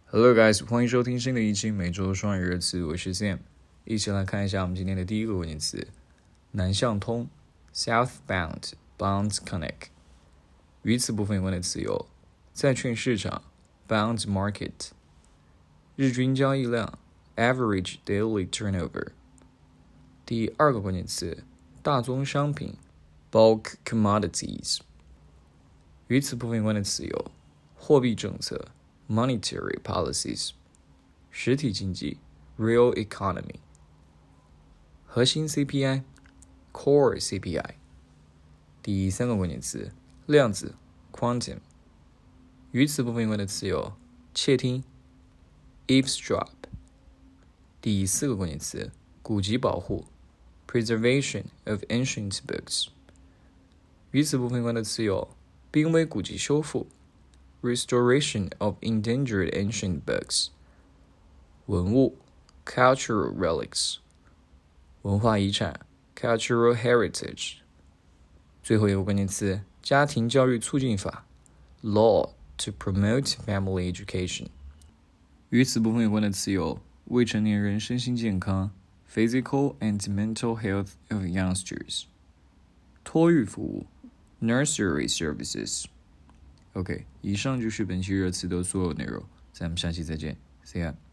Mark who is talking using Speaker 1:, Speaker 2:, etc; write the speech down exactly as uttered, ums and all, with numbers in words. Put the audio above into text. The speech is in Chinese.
Speaker 1: Hello guys，欢迎收听新的一期每周双语热词，我是 Sam， 一起来看一下我们今天的第一个关键词，南向通 Southbound Bound Connect。语词部分有关的词有债券市场 Bond Market， 日均交易量 Average Daily Turnover。第二个关键词，大宗商品 Bulk Commodities。语词部分有关的词有货币政策Monetary policies， 实体经济 Real economy， 核心 C P I Core C P I。 第三个关键词，量子 Quantum。 语词部分有关的词有窃听 Eavesdrop。 第四个关键词，古籍保护 Preservation of ancient books。 语词部分有关的词有濒危古籍修复Restoration of endangered ancient books。 文物 Cultural relics。 文化遗产 Cultural heritage。 最后一个关键词，家庭教育促进法 Law to promote family education。 与此部分有关的词有未成年人身心健康 Physical and mental health of youngsters。 托育服务 Nursery services。OK， 以上就是本期热词的所有内容，咱们下期再见 ，See ya。